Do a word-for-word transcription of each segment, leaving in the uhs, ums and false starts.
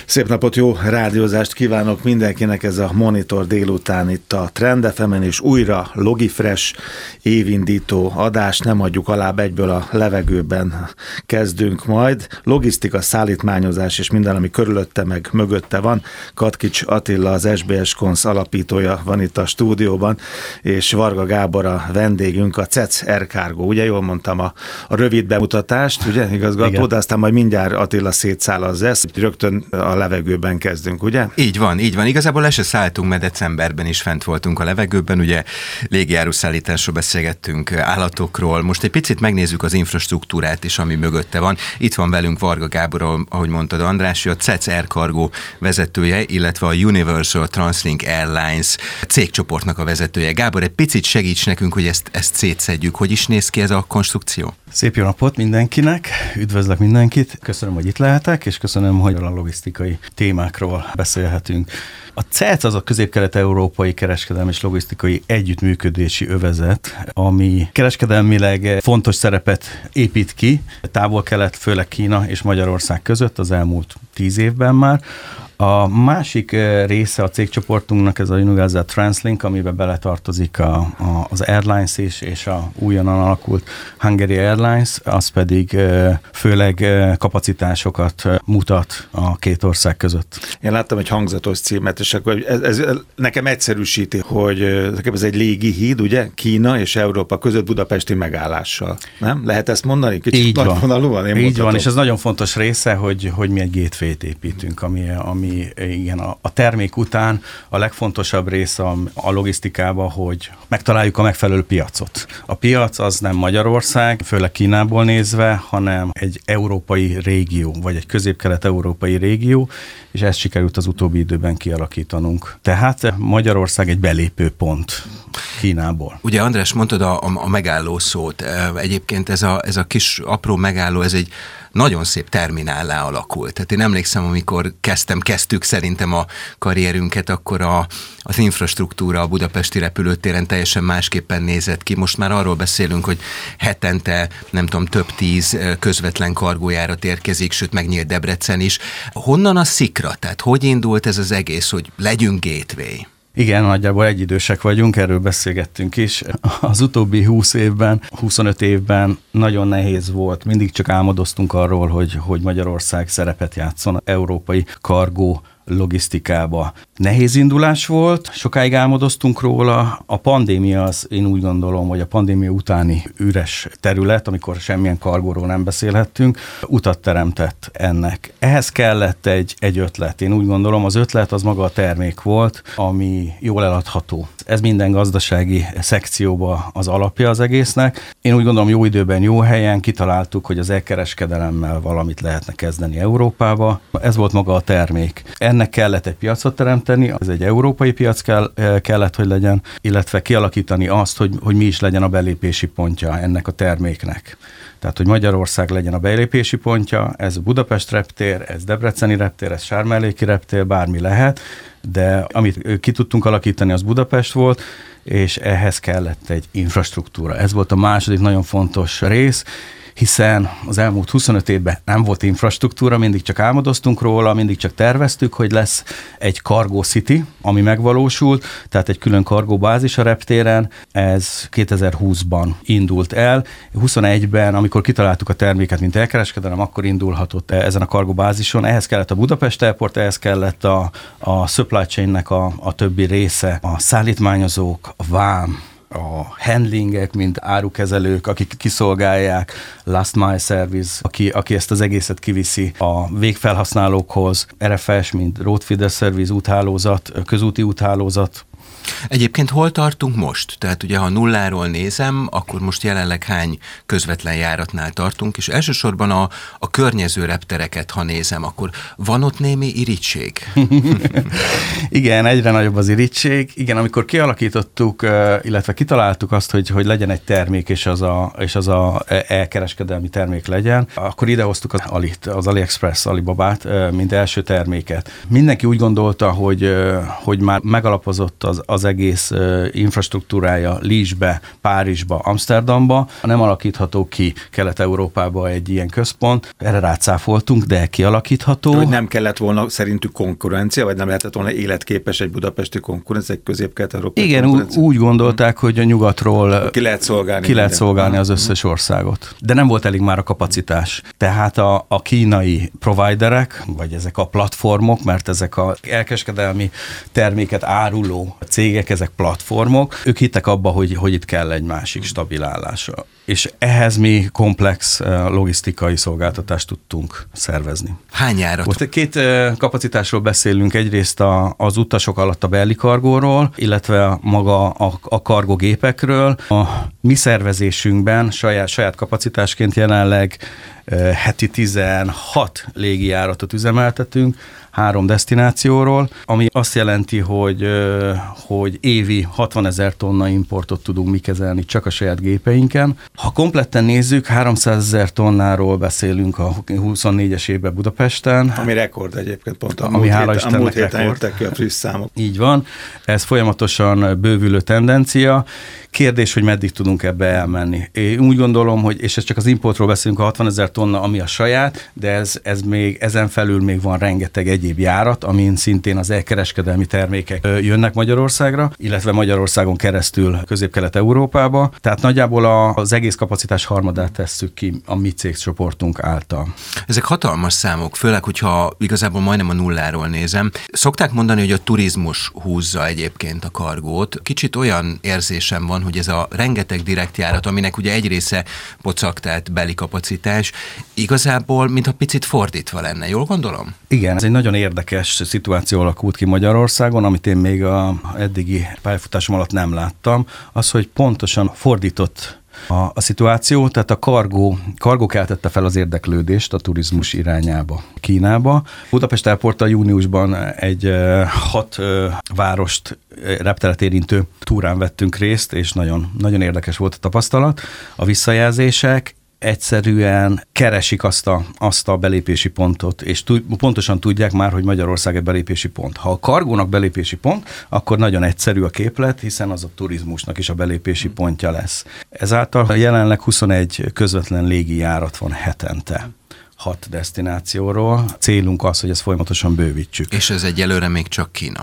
Szép napot, jó rádiózást kívánok mindenkinek, ez a Monitor délután itt a Trend ef emen, és újra Logifresh évindító adás, nem adjuk alább, egyből a levegőben kezdünk majd. Logisztika, szállítmányozás és minden, ami körülötte meg mögötte van. Katkics Attila, az es bé es Konsz alapítója van itt a stúdióban, és Varga Gábor a vendégünk, a cé e cé Air Cargo. Ugye jól mondtam a, a rövid bemutatást, ugye igazgató, de aztán majd mindjárt Attila szétszálazza ezt, rögtön a levegőben kezdünk, ugye? Így van, így van. Igazából le se szálltunk, mert decemberben is fent voltunk a levegőben, ugye légijárószállításról beszélgettünk, állatokról. Most egy picit megnézzük az infrastruktúrát is, ami mögötte van. Itt van velünk Varga Gábor, ahogy mondtad András, a cé e cé Air Cargo vezetője, illetve a Universal Translink Airlines cégcsoportnak a vezetője. Gábor, egy picit segíts nekünk, hogy ezt, ezt szétszedjük. Hogy is néz ki ez a konstrukció? Szép jó napot mindenkinek, üdvözlök mindenkit, köszönöm, hogy itt lehetek, és köszönöm, hogy a logisztikai témákról beszélhetünk. A cé e cé az a közép-kelet-európai kereskedelmi és logisztikai együttműködési övezet, ami kereskedelmileg fontos szerepet épít ki távol-kelet, főleg Kína és Magyarország között az elmúlt tíz évben már. A másik része a cégcsoportunknak ez a Universal Translink, amiben beletartozik a, a, az Airlines is, és a újonnan alakult Hungary Airlines, az pedig főleg kapacitásokat mutat a két ország között. Én láttam egy hangzatos címet, és akkor ez, ez nekem egyszerűsíti, hogy nekem ez egy légi híd, ugye, Kína és Európa között budapesti megállással. Nem? Lehet ezt mondani? Kicsit így van. Vonalúan, én így mondhatom. van, és ez nagyon fontos része, hogy, hogy mi egy gateway-t építünk, ami, ami igen, a, a termék után a legfontosabb része a, a logisztikában, hogy megtaláljuk a megfelelő piacot. A piac az nem Magyarország, főleg Kínából nézve, hanem egy európai régió, vagy egy közép-kelet-európai régió, és ezt sikerült az utóbbi időben kialakítanunk. Tehát Magyarország egy belépőpont Kínából. Ugye András, mondtad a, a, a megálló szót. Egyébként ez a, ez a kis apró megálló, ez egy nagyon szép terminállá alakult. Tehát én emlékszem, amikor kezdtem, kezdtük szerintem a karrierünket, akkor a, az infrastruktúra a budapesti repülőtéren teljesen másképpen nézett ki. Most már arról beszélünk, hogy hetente, nem tudom, több tíz közvetlen kargójárat érkezik, sőt megnyílt Debrecen is. Honnan a szikra? Tehát hogy indult ez az egész, hogy legyünk gateway? Igen, nagyjából egyidősek vagyunk, erről beszélgettünk is. Az utóbbi húsz évben, huszonöt évben nagyon nehéz volt, mindig csak álmodoztunk arról, hogy, hogy Magyarország szerepet játszon európai kargó logisztikába. Nehéz indulás volt, sokáig álmodoztunk róla. A pandémia az, én úgy gondolom, hogy a pandémia utáni üres terület, amikor semmilyen kargóról nem beszélhettünk, utat teremtett ennek. Ehhez kellett egy, egy ötlet. Én úgy gondolom, az ötlet az maga a termék volt, ami jól eladható. Ez minden gazdasági szekcióba az alapja az egésznek. Én úgy gondolom, jó időben, jó helyen kitaláltuk, hogy az e-kereskedelemmel valamit lehetne kezdeni Európába. Ez volt maga a termék. Ennek kellett egy piacot teremteni, ez egy európai piac kell, kellett, hogy legyen, illetve kialakítani azt, hogy, hogy mi is legyen a belépési pontja ennek a terméknek. Tehát, hogy Magyarország legyen a belépési pontja, ez Budapest reptér, ez Debreceni reptér, ez Sármelléki reptér, bármi lehet, de amit ki tudtunk alakítani, az Budapest volt, és ehhez kellett egy infrastruktúra. Ez volt a második nagyon fontos rész, hiszen az elmúlt huszonöt évben nem volt infrastruktúra, mindig csak álmodoztunk róla, mindig csak terveztük, hogy lesz egy Cargo City, ami megvalósult, tehát egy külön kargóbázis a reptéren, ez kétezer-húszban indult el. huszonegyben, amikor kitaláltuk a terméket, mint elkereskedelem, akkor indulhatott ezen a kargóbázison. Ehhez kellett a Budapest Airport, ehhez kellett a, a supply chainnek a, a többi része, a szállítmányozók, a vám, a handlingek, mint árukezelők, akik kiszolgálják, last mile service, aki, aki ezt az egészet kiviszi a végfelhasználókhoz, er ef es, mint road feeder service úthálózat, közúti úthálózat. Egyébként hol tartunk most? Tehát ugye, ha nulláról nézem, akkor most jelenleg hány közvetlen járatnál tartunk, és elsősorban a, a környező reptereket, ha nézem, akkor van ott némi irigység? Igen, egyre nagyobb az irigység. Igen, amikor kialakítottuk, illetve kitaláltuk azt, hogy, hogy legyen egy termék, és az a, és az a elkereskedelmi termék legyen, akkor idehoztuk az Alit, az AliExpress, Alibabát, mint első terméket. Mindenki úgy gondolta, hogy, hogy már megalapozott az az egész infrastruktúrája Liège-be, Párizsba, Amsterdamba, nem alakítható ki Kelet-Európába egy ilyen központ. Erre rácáfoltunk, de kialakítható. Hogy nem kellett volna szerintük konkurencia, vagy nem lehetett volna életképes egy budapesti konkurencia, egy közép-kelet-európai Igen, konkurencia? Úgy gondolták, hogy a nyugatról ki lehet szolgálni, ki lehet szolgálni az összes országot. De nem volt elég már a kapacitás. Tehát a, a kínai providerek, vagy ezek a platformok, mert ezek a elkereskedelmi terméket áruló cégek, ezek platformok, ők hittek abba, hogy, hogy itt kell egy másik stabil állásra. És ehhez mi komplex logisztikai szolgáltatást tudtunk szervezni. Hány járat? Most két kapacitásról beszélünk, egyrészt a, az utasok alatt a belly cargóról, illetve maga a, a kargogépekről. A mi szervezésünkben saját, saját kapacitásként jelenleg heti tizenhat légijáratot üzemeltetünk, három desztinációról, ami azt jelenti, hogy, hogy évi hatvanezer tonna importot tudunk mi kezelni csak a saját gépeinken. Ha kompletten nézzük, háromszázezer tonnáról beszélünk a huszonnégyes évben Budapesten. Ami rekord egyébként, pont a ami múlt, hála hét, Istennek a múlt héten rekord. jöttek ki a friss számok. Így van, ez folyamatosan bővülő tendencia. Kérdés, hogy meddig tudunk ebbe elmenni. Én úgy gondolom, hogy, és ez csak az importról beszélünk, a hatvanezer tonna, ami a saját, de ez, ez még, ezen felül még van rengeteg egyéb járat, amin szintén az elkereskedelmi termékek jönnek Magyarországra, illetve Magyarországon keresztül Közép-Kelet-Európába. Tehát nagyjából a, az egész kapacitás harmadát tesszük ki a mi cégcsoportunk által. Ezek hatalmas számok, főleg, hogyha igazából majdnem a nulláról nézem. Szokták mondani, hogy a turizmus húzza egyébként a kargót. Kicsit olyan érzésem van, hogy ez a rengeteg direkt járat, aminek ugye egy része pocak, tehát beli kapacitás, igazából mintha picit fordítva lenne. Jól gondolom? Igen, ez egy nagyon érdekes szituáció alakult ki Magyarországon, amit én még a eddigi pályafutásom alatt nem láttam, az, hogy pontosan fordított A, a szituáció, tehát a kargó, kargó keltette fel az érdeklődést a turizmus irányába, Kínába. Budapest Airporttal júniusban egy uh, hat uh, várost, uh, repteret érintő túrán vettünk részt, és nagyon, nagyon érdekes volt a tapasztalat. A visszajelzések egyszerűen keresik azt a, azt a belépési pontot, és tud, pontosan tudják már, hogy Magyarország egy belépési pont. Ha a kargónak belépési pont, akkor nagyon egyszerű a képlet, hiszen az a turizmusnak is a belépési pontja lesz. Ezáltal jelenleg huszonegy közvetlen légijárat van hetente. Hat desztinációról. Célunk az, hogy ezt folyamatosan bővítsük. És ez egyelőre még csak Kína.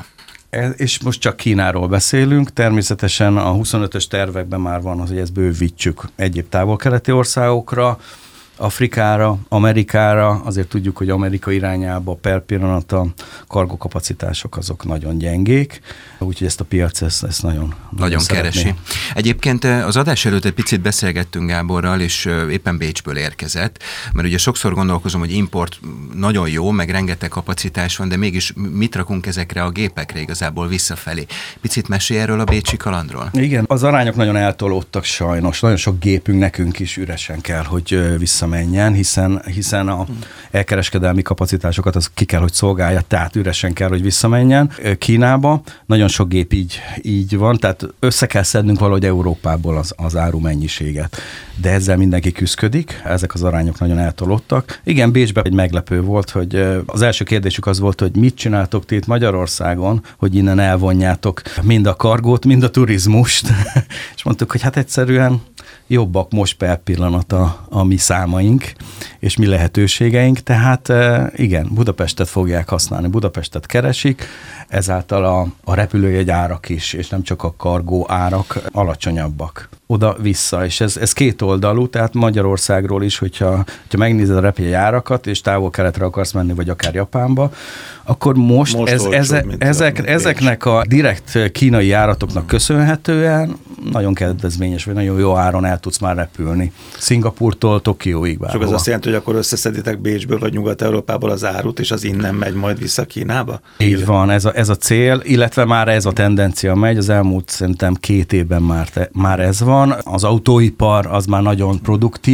És most csak Kínáról beszélünk, természetesen a huszonötös tervekben már van az, hogy ezt bővítsük egyéb távol-keleti országokra, Afrikára, Amerikára, azért tudjuk, hogy Amerika irányába per pillanat a kargókapacitások azok nagyon gyengék, úgyhogy ezt a piac ezt, ezt nagyon, nagyon keresi. Egyébként az adás előtt egy picit beszélgettünk Gáborral, és éppen Bécsből érkezett, mert ugye sokszor gondolkozom, hogy import nagyon jó, meg rengeteg kapacitás van, de mégis mit rakunk ezekre a gépekre igazából visszafelé? Picit mesélj erről a bécsi kalandról? Igen, az arányok nagyon eltolódtak sajnos. Nagyon sok gépünk nekünk is üresen kell, hogy visszamenjen, hiszen, hiszen a elkereskedelmi kapacitásokat az ki kell, hogy szolgálja, tehát üresen kell, hogy visszamenjen. Kínába nagyon sok gép így, így van, tehát össze kell szednünk valahogy Európából az, az áru mennyiséget. De ezzel mindenki küszködik, ezek az arányok nagyon eltolódtak. Igen, Bécsben egy meglepő volt, hogy az első kérdésük az volt, hogy mit csináltok ti itt Magyarországon, hogy innen elvonjátok mind a kargót, mind a turizmust. És mondtuk, hogy hát egyszerűen jobbak most per pillanat a, a mi számaink, és mi lehetőségeink, tehát igen, Budapestet fogják használni, Budapestet keresik, ezáltal a, a repülőjegy árak is, és nem csak a kargó árak alacsonyabbak. Oda-vissza, és ez, ez két oldalú, tehát Magyarországról is, hogyha, hogyha megnézed a repülőjegy árakat, és távol-keletre akarsz menni, vagy akár Japánba, akkor most, most ez, olcsóbb, eze, ezek, a, ezeknek a direkt kínai járatoknak köszönhetően nagyon kedvezményes, vagy nagyon jó áron el tudsz már repülni. Szingapúrtól Tokióig bárhova. Csak az azt jelenti, hogy akkor összeszeditek Bécsből, vagy Nyugat-Európából az árut, és az innen megy majd vissza Kínába? Így van, ez a, ez a cél, illetve már ez a tendencia megy, az elmúlt szerintem két évben már, te, már ez van. Az autóipar az már nagyon produktív,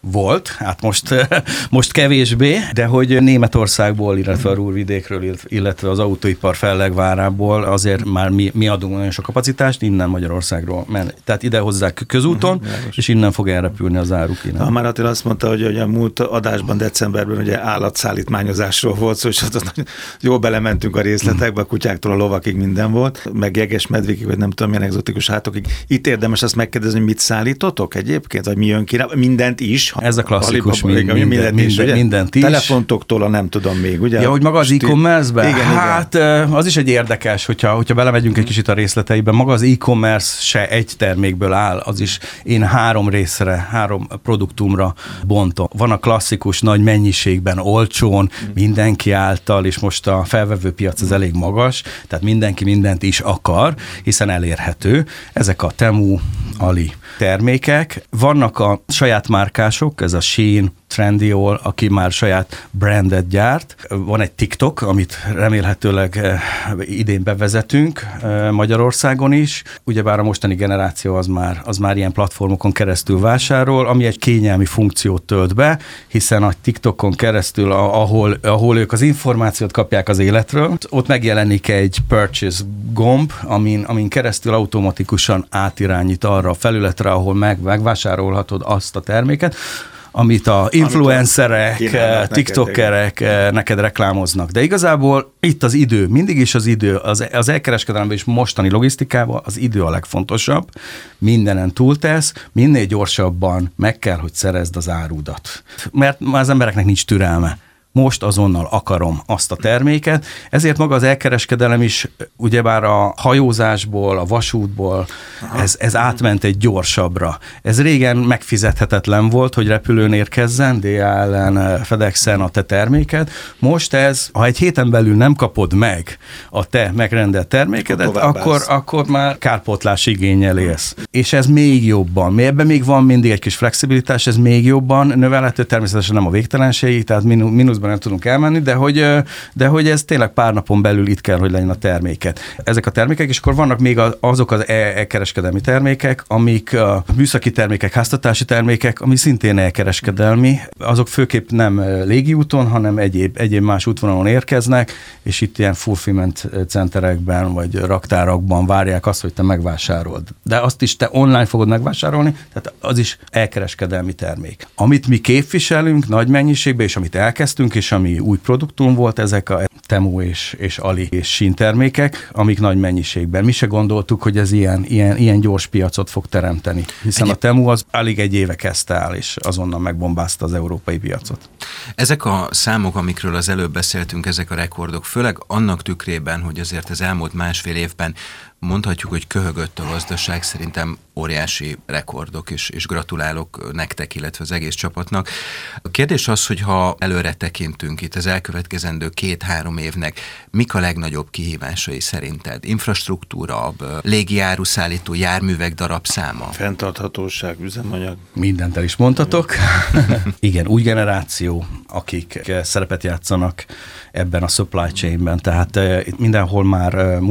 volt, hát most, most kevésbé, de hogy Németországból, illetve a Ruhrvidékről, illetve az autóipar Fellegvárából azért már mi, mi adunk nagyon sok kapacitást, innen Magyarországról men. Tehát ide hozzák közúton, uh-huh, és innen fog elrepülni az áruk innen. Ha már Attila azt mondta, hogy, hogy a múlt adásban, decemberben ugye állatszállítmányozásról volt szó, és ott jól belementünk a részletekbe, a kutyáktól a lovakig minden volt, meg jeges medvékig, vagy nem tudom, milyen egzotikus hátokig. Itt érdemes azt megkérdezni, hogy mit szállítotok egyébként, vagy mi jön ki? Mindent is. Ez a klasszikus Alibaba, mind, minden, mindent, is, minden, mindent is. Telefontoktól a nem tudom még, ugye? Ja, hogy maga az e-commerce-ben? Igen, hát igen. Az is egy érdekes, hogyha, hogyha belemegyünk egy kicsit a részleteiben. Maga az e-commerce se egy termékből áll, az is én három részre, három produktumra bontom. Van a klasszikus nagy mennyiségben, olcsón, mindenki által, és most a felvevő piac az elég magas, tehát mindenki mindent is akar, hiszen elérhető. Ezek a Temu, Ali termékek. Vannak a saját márkások, ez a Shein, Trendyol, aki már saját brandet gyárt. Van egy TikTok, amit remélhetőleg idén bevezetünk Magyarországon is. Ugyebár a mostani generáció az már, az már ilyen platformokon keresztül vásárol, ami egy kényelmi funkciót tölt be, hiszen a TikTokon keresztül, ahol, ahol ők az információt kapják az életről, ott megjelenik egy purchase gomb, amin, amin keresztül automatikusan átirányít arra a felületre, ahol meg, megvásárolhatod azt a terméket, amit a influencerek, tiktokerek neked, neked reklámoznak. De igazából itt az idő, mindig is az idő, az, az elkereskedelemben és mostani logisztikában az idő a legfontosabb, mindenen túltesz, minél gyorsabban meg kell, hogy szerezd az árudat. Mert már az embereknek nincs türelme. Most azonnal akarom azt a terméket, ezért maga az elkereskedelem is ugyebár a hajózásból, a vasútból, ez, ez átment egy gyorsabbra. Ez régen megfizethetetlen volt, hogy repülőn érkezzen, dé há el-en, FedEx-en a te terméket. Most ez, ha egy héten belül nem kapod meg a te megrendelt termékedet, akkor, akkor már kárpótlás igénnyel élsz. És ez még jobban, ebben még van mindig egy kis flexibilitás, ez még jobban növelhető, természetesen nem a végtelenségig, tehát mínuszban nem tudunk elmenni, de hogy, de hogy ez tényleg pár napon belül itt kell, hogy legyen a terméket. Ezek a termékek, és akkor vannak még azok az elkereskedelmi termékek, amik a műszaki termékek, háztartási termékek, ami szintén elkereskedelmi, azok főképp nem légiúton, hanem egyéb, egyéb más útvonalon érkeznek, és itt ilyen fulfillment centerekben, vagy raktárakban várják azt, hogy te megvásárold. De azt is te online fogod megvásárolni, tehát az is elkereskedelmi termék. Amit mi képviselünk nagy mennyiségben, és amit elkezdtünk, és ami új produktum volt, ezek a Temu és, és Ali és Shein termékek, amik nagy mennyiségben. Mi se gondoltuk, hogy ez ilyen, ilyen, ilyen gyors piacot fog teremteni, hiszen a Temu az alig egy éve kezdte el, és azonnal megbombázta az európai piacot. Ezek a számok, amikről az előbb beszéltünk, ezek a rekordok, főleg annak tükrében, hogy azért az elmúlt másfél évben mondhatjuk, hogy köhögött a gazdaság, szerintem óriási rekordok, és, és gratulálok nektek, illetve az egész csapatnak. A kérdés az, hogy ha előre tekintünk itt az elkövetkezendő két-három évnek, mik a legnagyobb kihívásai szerinted? Infrastruktúra, légiáruszállító járművek darabszáma? Fenntarthatóság, üzemanyag. Mindent el is mondhatok. Igen, új generáció, akik szerepet játszanak ebben a supply chainben, tehát itt mindenhol már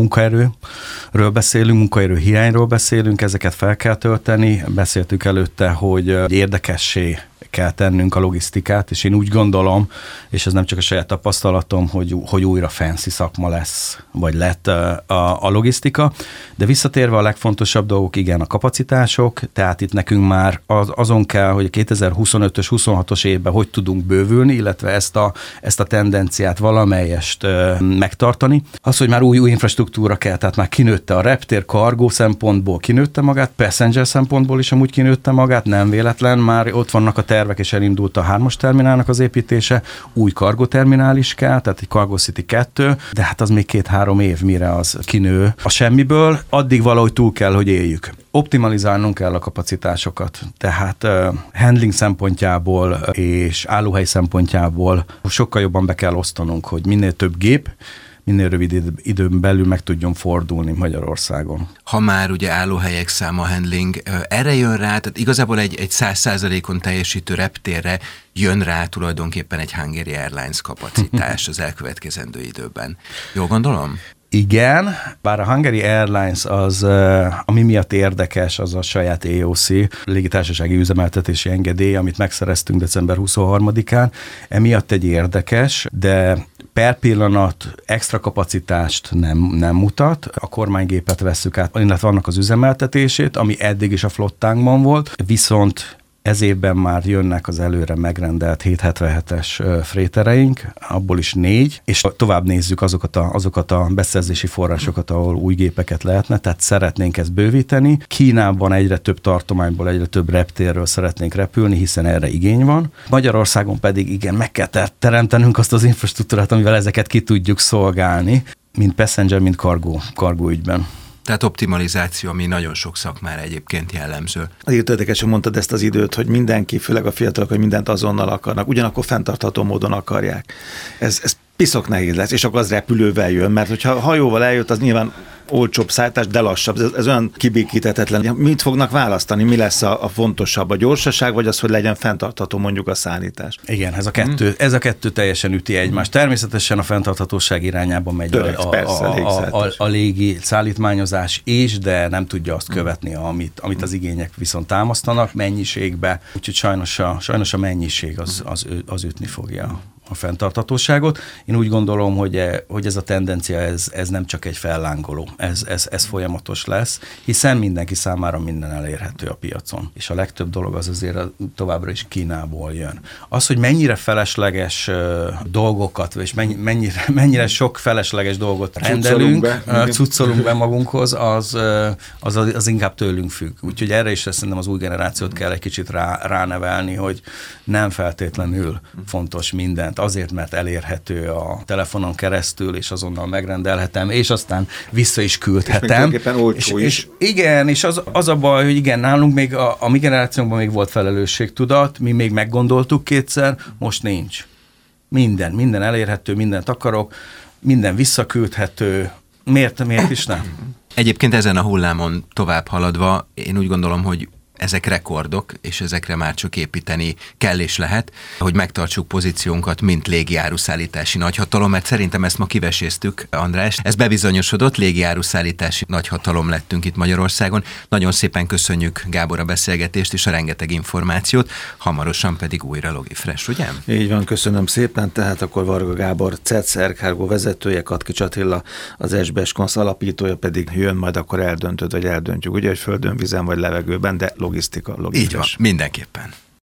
munkaerőről beszélünk, munkaerő hiányról beszélünk, ezeket fel kell tölteni. Beszéltük előtte, hogy érdekessé kell tennünk a logisztikát, és én úgy gondolom, és ez nem csak a saját tapasztalatom, hogy, hogy újra fancy szakma lesz, vagy lett a, a logisztika, de visszatérve a legfontosabb dolgok, igen, a kapacitások, tehát itt nekünk már az, azon kell, hogy a kétezer-huszonötös, huszonhatos évben hogy tudunk bővülni, illetve ezt a, ezt a tendenciát valamelyest ö, megtartani. Az, hogy már új, új infrastruktúra kell, tehát már kinőtte a reptér, kargó szempontból kinőtte magát, passenger szempontból is amúgy kinőtte magát, nem véletlen, már ott vannak a tervek, és elindult a hármas terminálnak az építése, új cargo terminál is kell, tehát egy Cargo City kettő, de hát az még két-három év, mire az kinő a semmiből, addig valahogy túl kell, hogy éljük. Optimalizálnunk kell a kapacitásokat, tehát uh, handling szempontjából és állóhely szempontjából sokkal jobban be kell osztanunk, hogy minél több gép, minél rövid időn belül meg tudjon fordulni Magyarországon. Ha már ugye állóhelyek száma, handling, erre jön rá, tehát igazából egy, egy száz százalékon teljesítő reptérre jön rá tulajdonképpen egy Hungary Airlines kapacitás az elkövetkezendő időben. Jól gondolom? igen, bár a Hungary Airlines az, ami miatt érdekes, az a saját á o cé, légitársasági üzemeltetési engedély, amit megszereztünk december huszonharmadikán. Emiatt egy érdekes, de per pillanat extra kapacitást nem, nem mutat. A kormánygépet vesszük át, illetve vannak az üzemeltetését, ami eddig is a flottánkban volt, viszont ez évben már jönnek az előre megrendelt hétszázhetvenhetes frétereink, abból is négy, és tovább nézzük azokat a, azokat a beszerzési forrásokat, ahol új gépeket lehetne, tehát szeretnénk ezt bővíteni. Kínában egyre több tartományból, egyre több reptérről szeretnénk repülni, hiszen erre igény van. Magyarországon pedig igen, meg kell teremtenünk azt az infrastruktúrát, amivel ezeket ki tudjuk szolgálni, mint passenger, mint cargo, cargo ügyben. Tehát optimalizáció, ami nagyon sok szakmára egyébként jellemző. Azért érdekesen mondtad ezt az időt, hogy mindenki, főleg a fiatalok, hogy mindent azonnal akarnak, ugyanakkor fenntartható módon akarják. Ez, ez piszok nehéz lesz, és akkor az repülővel jön, mert hogyha hajóval eljött, az nyilván olcsóbb szállítás, de lassabb. Ez, ez olyan kibékíthetetlen. Mit fognak választani? Mi lesz a, a fontosabb? A gyorsaság, vagy az, hogy legyen fenntartható mondjuk a szállítás? Igen, ez a kettő, hmm. ez a kettő teljesen üti egymást. Természetesen a fenntarthatóság irányába megy Törex, a, persze, a, a, a, a légi szállítmányozás is, de nem tudja azt követni, amit, amit az igények viszont támasztanak mennyiségbe. Úgyhogy sajnos a, sajnos a mennyiség az, az, az ütni fogja a fenntarthatóságot. Én úgy gondolom, hogy, hogy ez a tendencia, ez, ez nem csak egy fellángoló, ez, ez, ez folyamatos lesz, hiszen mindenki számára minden elérhető a piacon. És a legtöbb dolog az azért továbbra is Kínából jön. Az, hogy mennyire felesleges dolgokat, és mennyire, mennyire sok felesleges dolgot rendelünk, be, cuccolunk be magunkhoz, az, az, az inkább tőlünk függ. Úgyhogy erre is szerintem az új generációt kell egy kicsit rá, ránevelni, hogy nem feltétlenül fontos minden. Azért, mert elérhető a telefonon keresztül, és azonnal megrendelhetem, és aztán vissza is küldhetem. És olcsó és, is. És igen, és az, az a baj, hogy igen, nálunk még a, a mi generációnkban még volt felelősségtudat, mi még meggondoltuk kétszer, most nincs. Minden, minden elérhető, mindent akarok, minden visszaküldhető, miért, miért is nem? Egyébként ezen a hullámon tovább haladva, én úgy gondolom, hogy ezek rekordok, és ezekre már csak építeni kell és lehet, hogy megtartsuk pozíciónkat, mint légiáruszállítási nagyhatalom, mert szerintem ezt ma kiveséztük, András. Ez bebizonyosodott, légiáruszállítási nagyhatalom lettünk itt Magyarországon. Nagyon szépen köszönjük, Gábor, a beszélgetést és a rengeteg információt, hamarosan pedig újra Logifresh, ugye? Így van, köszönöm szépen. Tehát akkor Varga Gábor, cé e té Air Cargo vezetője, Katkics Attila, az es bé es Konsz alapítója pedig jön, majd akkor eldöntöd, vagy eldöntjük, ugye, hogy földön, vízen vagy levegőben, de logisztika, logisztika. Így van, mindenképpen.